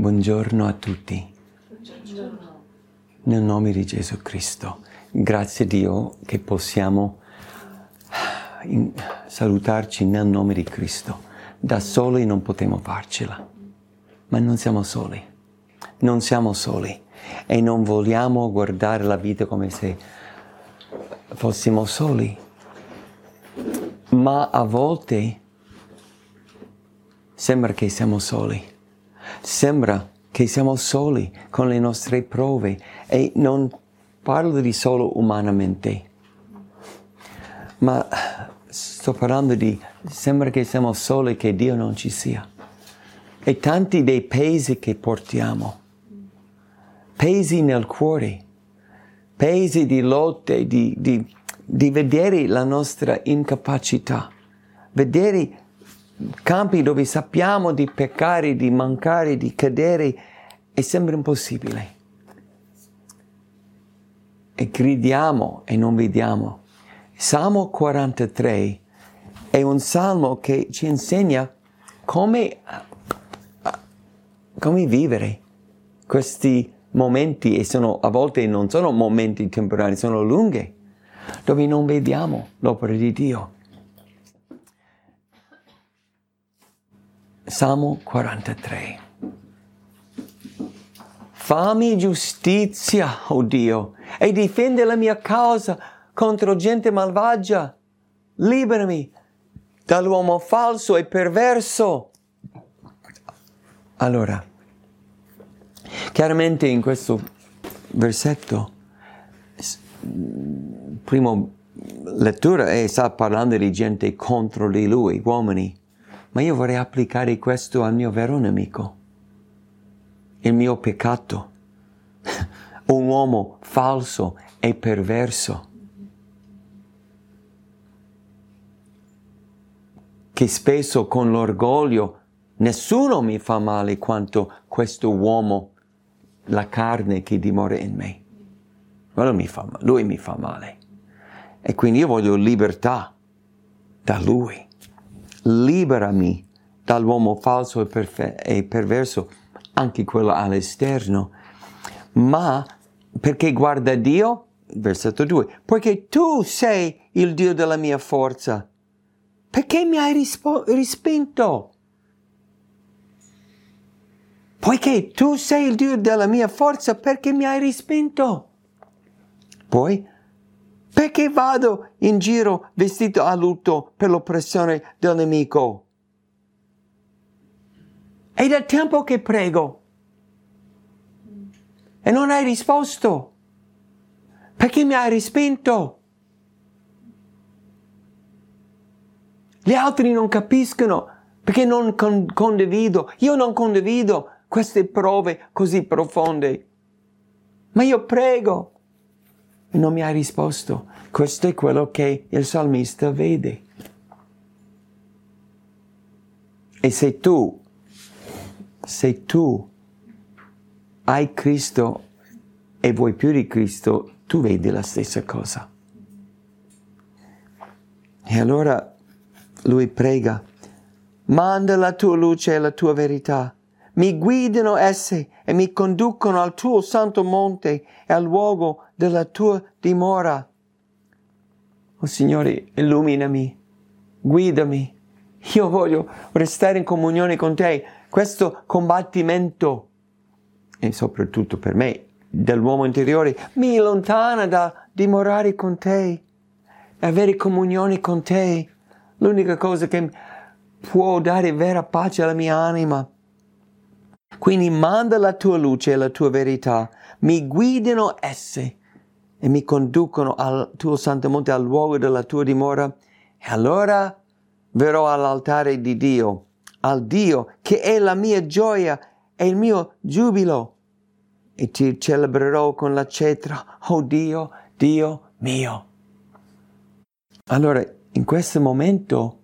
Buongiorno a tutti. Buongiorno. Nel nome di Gesù Cristo. Grazie a Dio che possiamo salutarci nel nome di Cristo. Da soli non potremo farcela, ma non siamo soli. Non siamo soli e non vogliamo guardare la vita come se fossimo soli. Ma a volte sembra che siamo soli. Sembra che siamo soli con le nostre prove e non parlo di solo umanamente, ma sto parlando di sembra che siamo soli, che Dio non ci sia. E tanti dei pesi che portiamo, pesi nel cuore, pesi di lotte, di vedere la nostra incapacità, vedere campi dove sappiamo di peccare, di mancare, di cadere e sembra impossibile. E gridiamo e non vediamo. Salmo 43 è un salmo che ci insegna come vivere questi momenti, e a volte non sono momenti temporanei, sono lunghi, dove non vediamo l'opera di Dio. Salmo 43. Fammi giustizia, oh Dio, e difende la mia causa contro gente malvagia. Liberami dall'uomo falso e perverso. Allora, chiaramente in questo versetto, prima lettura, sta parlando di gente contro di lui, uomini. Ma io vorrei applicare questo al mio vero nemico, il mio peccato, un uomo falso e perverso, che spesso con l'orgoglio nessuno mi fa male quanto questo uomo, la carne che dimora in me. Lui mi fa male. E quindi io voglio libertà da lui. Liberami dall'uomo falso e perverso, anche quello all'esterno, ma perché guarda Dio, versetto 2, poiché tu sei il Dio della mia forza, perché mi hai respinto? Poiché tu sei il Dio della mia forza, perché mi hai respinto? Poi, perché vado in giro vestito a lutto per l'oppressione del nemico? È da tempo che prego e non hai risposto. Perché mi hai respinto? Gli altri non capiscono perché non condivido. Io non condivido queste prove così profonde. Ma io prego. Non mi hai risposto. Questo è quello che il salmista vede. E se tu hai Cristo e vuoi più di Cristo, tu vedi la stessa cosa. E allora lui prega: manda la tua luce e la tua verità. Mi guidino esse e mi conducono al tuo santo monte e al luogo della tua dimora. Oh Signore, illuminami, guidami. Io voglio restare in comunione con te. Questo combattimento, e soprattutto per me, dell'uomo interiore, mi allontana da dimorare con te, avere comunione con te. L'unica cosa che può dare vera pace alla mia anima. Quindi manda la tua luce e la tua verità, mi guidino esse e mi conducono al tuo santo monte, al luogo della tua dimora, e allora verrò all'altare di Dio, al Dio che è la mia gioia e il mio giubilo, e ti celebrerò con la cetra, oh Dio, Dio mio. Allora, in questo momento,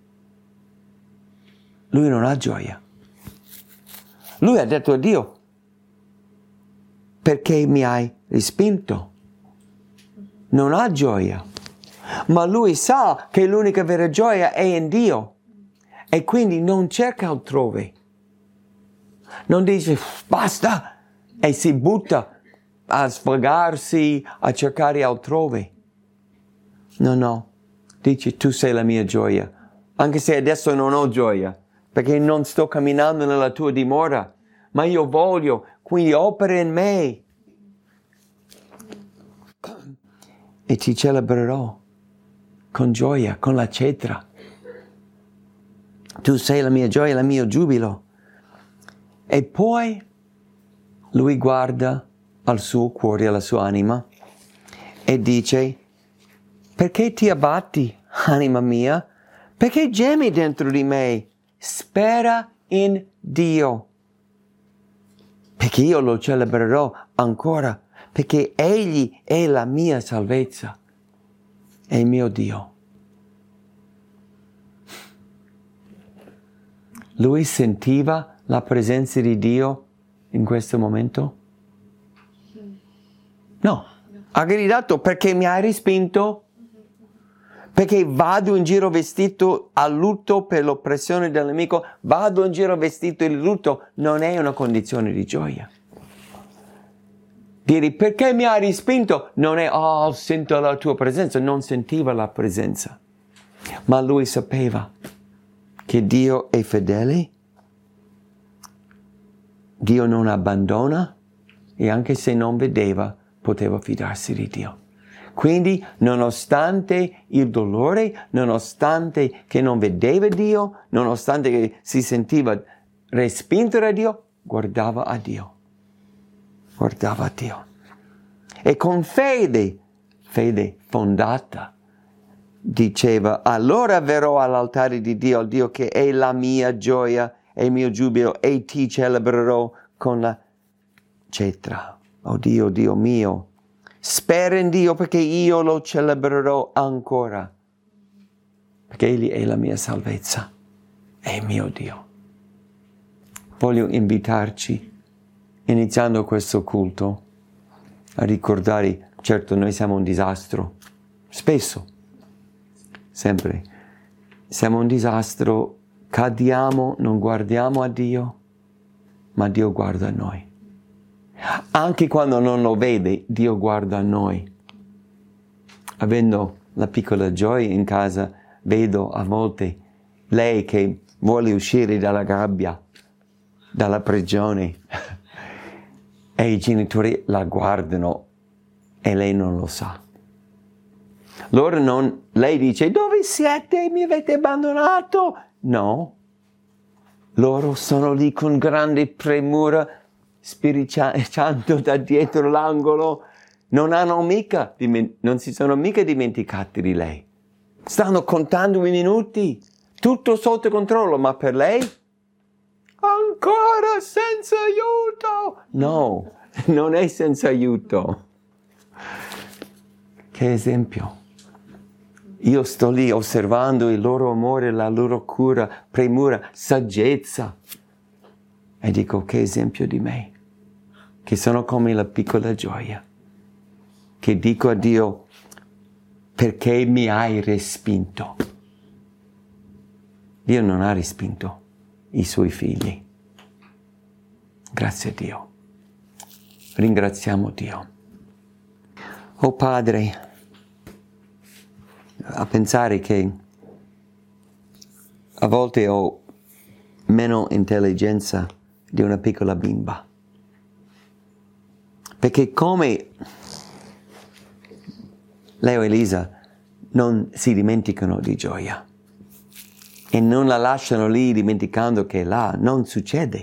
lui non ha gioia. Lui ha detto a Dio: perché mi hai respinto? Non ha gioia. Ma lui sa che l'unica vera gioia è in Dio. E quindi non cerca altrove. Non dice basta e si butta a sfogarsi, a cercare altrove. No. Dice tu sei la mia gioia. Anche se adesso non ho gioia, perché non sto camminando nella tua dimora, ma io voglio, quindi opera in me. E ti celebrerò con gioia, con la cetra. Tu sei la mia gioia, il mio giubilo. E poi lui guarda al suo cuore, alla sua anima e dice: perché ti abbatti, anima mia? Perché gemi dentro di me? Spera in Dio. Perché io lo celebrerò ancora, perché Egli è la mia salvezza, è il mio Dio. Lui sentiva la presenza di Dio in questo momento? No. Ha gridato: perché mi hai respinto? Perché vado in giro vestito a lutto per l'oppressione del nemico? Vado in giro vestito in lutto? Non è una condizione di gioia. Dire perché mi hai respinto? Non è sento la tua presenza. Non sentiva la presenza. Ma lui sapeva che Dio è fedele. Dio non abbandona e anche se non vedeva, poteva fidarsi di Dio. Quindi, nonostante il dolore, nonostante che non vedeva Dio, nonostante che si sentiva respinto da Dio, guardava a Dio. Guardava a Dio. E con fede fondata, diceva: allora verrò all'altare di Dio, al Dio che è la mia gioia e il mio giubilo, e ti celebrerò con la cetra. Oh Dio, Dio mio, spera in Dio perché io lo celebrerò ancora, perché Egli è la mia salvezza, è il mio Dio. Voglio invitarci, iniziando questo culto, a ricordare, certo noi siamo un disastro, spesso, sempre, siamo un disastro, cadiamo, non guardiamo a Dio, ma Dio guarda a noi. Anche quando non lo vede, Dio guarda a noi. Avendo la piccola Joy in casa, vedo a volte lei che vuole uscire dalla gabbia, dalla prigione, e i genitori la guardano e lei non lo sa. Lei dice: dove siete? Mi avete abbandonato? No. Loro sono lì con grande premura, spiriciando da dietro l'angolo. Non si sono mica dimenticati di lei. Stanno contando i minuti, tutto sotto controllo, ma per lei? Ancora senza aiuto! No, non è senza aiuto. Che esempio. Io sto lì osservando il loro amore, la loro cura, premura, saggezza. E dico: che esempio di me, che sono come la piccola gioia, che dico a Dio: perché mi hai respinto? Dio non ha respinto i suoi figli. Grazie a Dio. Ringraziamo Dio. Oh Padre, a pensare che a volte ho meno intelligenza di una piccola bimba. Perché come Leo e Elisa non si dimenticano di gioia e non la lasciano lì dimenticando che là non succede.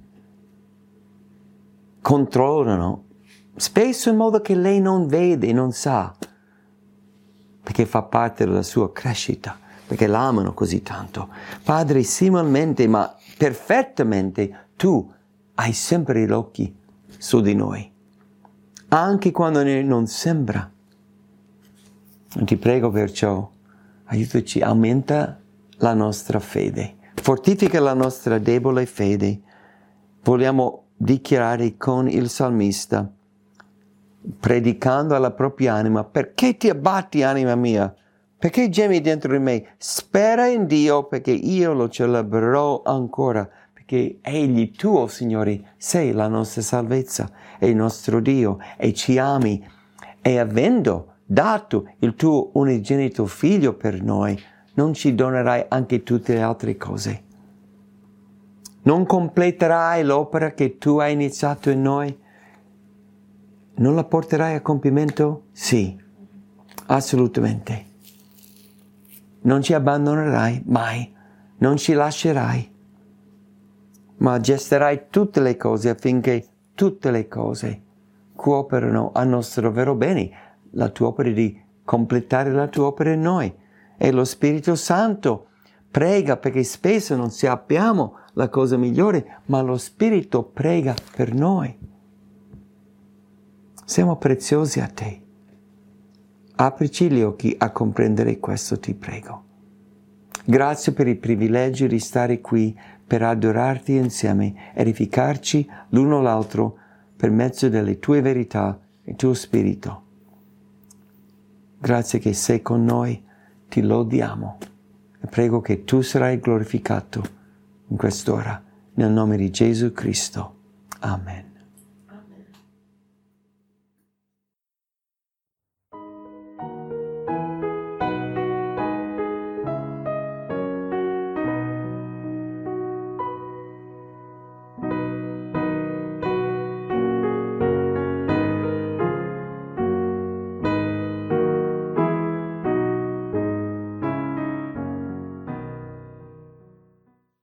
Controllano, spesso in modo che lei non vede, non sa, perché fa parte della sua crescita, perché l'amano così tanto. Padre, similmente, ma perfettamente, tu hai sempre gli occhi su di noi, anche quando non sembra. Ti prego perciò, aiutaci, aumenta la nostra fede, fortifica la nostra debole fede. Vogliamo dichiarare con il salmista, predicando alla propria anima: perché ti abbatti, anima mia? Perché gemi dentro di me? Spera in Dio, perché io lo celebrerò ancora, perché che Egli, tu, Signore, sei la nostra salvezza, è il nostro Dio e ci ami, e avendo dato il tuo unigenito Figlio per noi, non ci donerai anche tutte le altre cose? Non completerai l'opera che tu hai iniziato in noi? Non la porterai a compimento? Sì, assolutamente. Non ci abbandonerai mai, non ci lascerai, ma gesterai tutte le cose affinché tutte le cose cooperano a nostro vero bene, la tua opera di completare la tua opera in noi. E lo Spirito Santo prega, perché spesso non sappiamo la cosa migliore, ma lo Spirito prega per noi. Siamo preziosi a te. Aprici gli occhi a comprendere questo, ti prego. Grazie per il privilegio di stare qui per adorarti insieme, edificarci l'uno l'altro per mezzo delle tue verità e tuo Spirito. Grazie che sei con noi, ti lodiamo e prego che tu sarai glorificato in quest'ora, nel nome di Gesù Cristo. Amen.